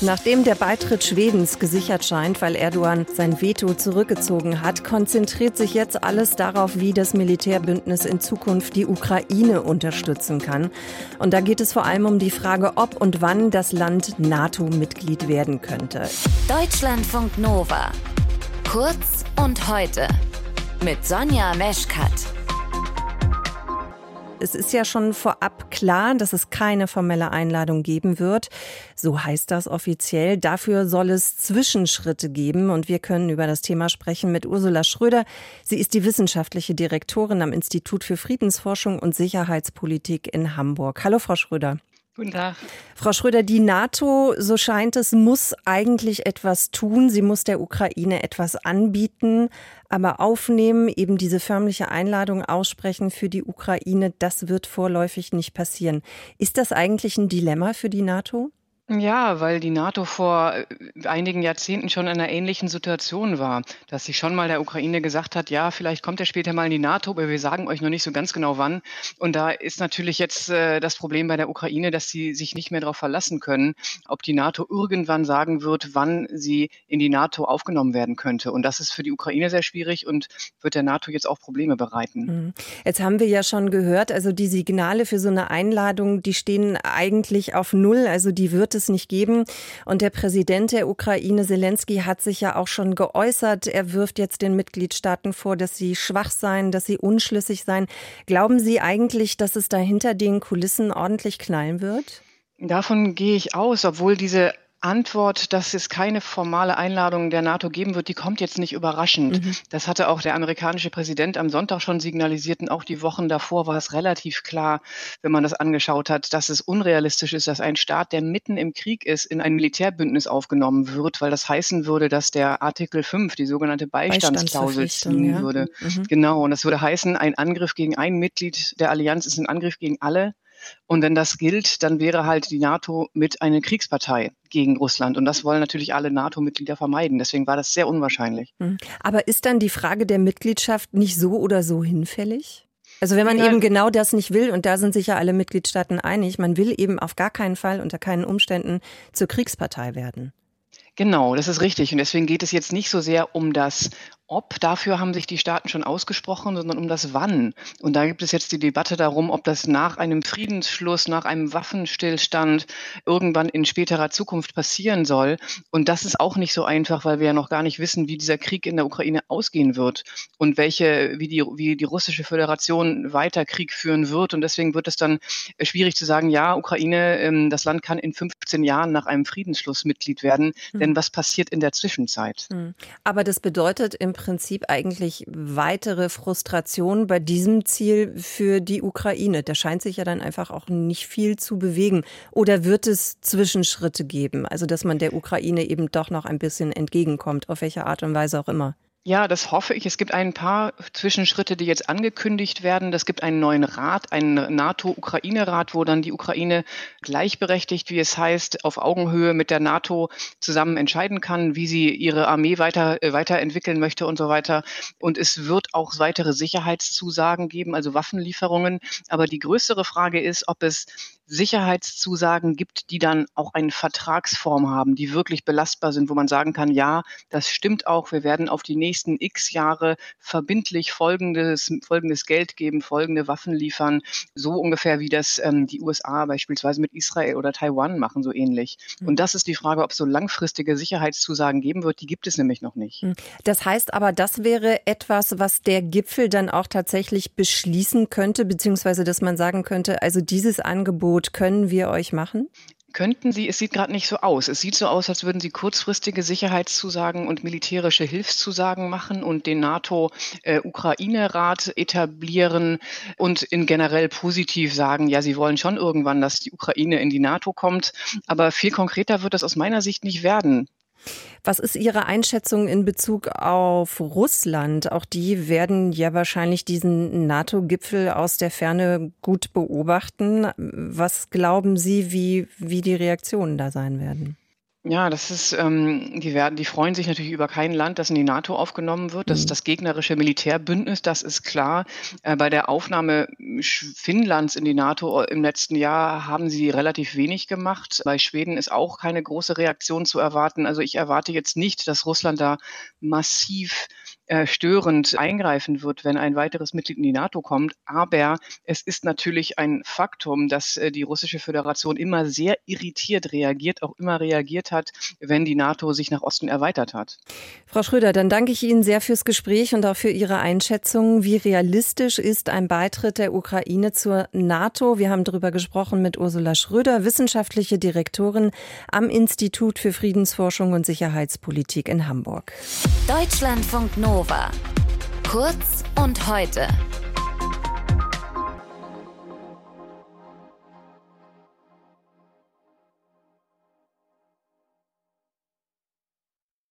Nachdem der Beitritt Schwedens gesichert scheint, weil Erdogan sein Veto zurückgezogen hat, konzentriert sich jetzt alles darauf, wie das Militärbündnis in Zukunft die Ukraine unterstützen kann. Und da geht es vor allem um die Frage, ob und wann das Land NATO-Mitglied werden könnte. Deutschlandfunk Nova. Kurz und heute. Mit Sonja Meschkat. Es ist ja schon vorab klar, dass es keine formelle Einladung geben wird. So heißt das offiziell. Dafür soll es Zwischenschritte geben. Und wir können über das Thema sprechen mit Ursula Schröder. Sie ist die wissenschaftliche Direktorin am Institut für Friedensforschung und Sicherheitspolitik in Hamburg. Hallo, Frau Schröder. Guten Tag. Frau Schröder, die NATO, so scheint es, muss eigentlich etwas tun. Sie muss der Ukraine etwas anbieten, aber aufnehmen, eben diese förmliche Einladung aussprechen für die Ukraine, das wird vorläufig nicht passieren. Ist das eigentlich ein Dilemma für die NATO? Ja, weil die NATO vor einigen Jahrzehnten schon in einer ähnlichen Situation war, dass sie schon mal der Ukraine gesagt hat, ja, vielleicht kommt er später mal in die NATO, aber wir sagen euch noch nicht so ganz genau wann. Und da ist natürlich jetzt das Problem bei der Ukraine, dass sie sich nicht mehr darauf verlassen können, ob die NATO irgendwann sagen wird, wann sie in die NATO aufgenommen werden könnte. Und das ist für die Ukraine sehr schwierig und wird der NATO jetzt auch Probleme bereiten. Jetzt haben wir ja schon gehört, also die Signale für so eine Einladung, die stehen eigentlich auf Null, also die wird es nicht geben. Und der Präsident der Ukraine, Selenskyj, hat sich ja auch schon geäußert. Er wirft jetzt den Mitgliedstaaten vor, dass sie schwach seien, dass sie unschlüssig seien. Glauben Sie eigentlich, dass es da hinter den Kulissen ordentlich knallen wird? Davon gehe ich aus, obwohl diese Antwort, dass es keine formale Einladung der NATO geben wird, die kommt jetzt nicht überraschend. Das hatte auch der amerikanische Präsident am Sonntag schon signalisiert und auch die Wochen davor war es relativ klar, wenn man das angeschaut hat, dass es unrealistisch ist, dass ein Staat, der mitten im Krieg ist, in ein Militärbündnis aufgenommen wird, weil das heißen würde, dass der Artikel 5, die sogenannte Beistandsklausel, ziehen würde. Genau, und das würde heißen, ein Angriff gegen ein Mitglied der Allianz ist ein Angriff gegen alle. Und wenn das gilt, dann wäre halt die NATO mit einer Kriegspartei gegen Russland. Und das wollen natürlich alle NATO-Mitglieder vermeiden. Deswegen war das sehr unwahrscheinlich. Aber ist dann die Frage der Mitgliedschaft nicht so oder so hinfällig? Also wenn man eben genau das nicht will, und da sind sich ja alle Mitgliedstaaten einig, man will eben auf gar keinen Fall unter keinen Umständen zur Kriegspartei werden. Genau, das ist richtig. Und deswegen geht es jetzt nicht so sehr um das Ob, dafür haben sich die Staaten schon ausgesprochen, sondern um das Wann. Und da gibt es jetzt die Debatte darum, ob das nach einem Friedensschluss, nach einem Waffenstillstand irgendwann in späterer Zukunft passieren soll. Und das ist auch nicht so einfach, weil wir ja noch gar nicht wissen, wie dieser Krieg in der Ukraine ausgehen wird und wie die russische Föderation weiter Krieg führen wird. Und deswegen wird es dann schwierig zu sagen, ja, Ukraine, das Land kann in 15 Jahren nach einem Friedensschluss Mitglied werden. Denn was passiert in der Zwischenzeit? Aber das bedeutet im Prinzip eigentlich weitere Frustration bei diesem Ziel für die Ukraine. Da scheint sich ja dann einfach auch nicht viel zu bewegen. Oder wird es Zwischenschritte geben? Also dass man der Ukraine eben doch noch ein bisschen entgegenkommt, auf welche Art und Weise auch immer. Ja, das hoffe ich. Es gibt ein paar Zwischenschritte, die jetzt angekündigt werden. Es gibt einen neuen Rat, einen NATO-Ukraine-Rat, wo dann die Ukraine gleichberechtigt, wie es heißt, auf Augenhöhe mit der NATO zusammen entscheiden kann, wie sie ihre Armee weiterentwickeln möchte und so weiter. Und es wird auch weitere Sicherheitszusagen geben, also Waffenlieferungen. Aber die größere Frage ist, ob es Sicherheitszusagen gibt, die dann auch eine Vertragsform haben, die wirklich belastbar sind, wo man sagen kann, ja, das stimmt auch, wir werden auf die nächsten x Jahre verbindlich folgendes Geld geben, folgende Waffen liefern, so ungefähr wie das die USA beispielsweise mit Israel oder Taiwan machen, so ähnlich. Und das ist die Frage, ob es so langfristige Sicherheitszusagen geben wird, die gibt es nämlich noch nicht. Das heißt aber, das wäre etwas, was der Gipfel dann auch tatsächlich beschließen könnte, beziehungsweise dass man sagen könnte, also dieses Angebot können wir euch machen? Könnten sie, es sieht gerade nicht so aus. Es sieht so aus, als würden sie kurzfristige Sicherheitszusagen und militärische Hilfszusagen machen und den NATO-Ukraine-Rat etablieren und in generell positiv sagen, ja, sie wollen schon irgendwann, dass die Ukraine in die NATO kommt. Aber viel konkreter wird das aus meiner Sicht nicht werden. Was ist Ihre Einschätzung in Bezug auf Russland? Auch die werden ja wahrscheinlich diesen NATO-Gipfel aus der Ferne gut beobachten. Was glauben Sie, wie die Reaktionen da sein werden? Ja, das ist, die freuen sich natürlich über kein Land, das in die NATO aufgenommen wird. Das ist das gegnerische Militärbündnis, das ist klar. Bei der Aufnahme Finnlands in die NATO im letzten Jahr haben sie relativ wenig gemacht. Bei Schweden ist auch keine große Reaktion zu erwarten. Also ich erwarte jetzt nicht, dass Russland da massiv störend eingreifen wird, wenn ein weiteres Mitglied in die NATO kommt. Aber es ist natürlich ein Faktum, dass die Russische Föderation immer sehr irritiert reagiert, auch immer reagiert hat, wenn die NATO sich nach Osten erweitert hat. Frau Schröder, dann danke ich Ihnen sehr fürs Gespräch und auch für Ihre Einschätzung. Wie realistisch ist ein Beitritt der Ukraine zur NATO? Wir haben darüber gesprochen mit Ursula Schröder, wissenschaftliche Direktorin am Institut für Friedensforschung und Sicherheitspolitik in Hamburg. Deutschlandfunk Nova. Kurz und heute.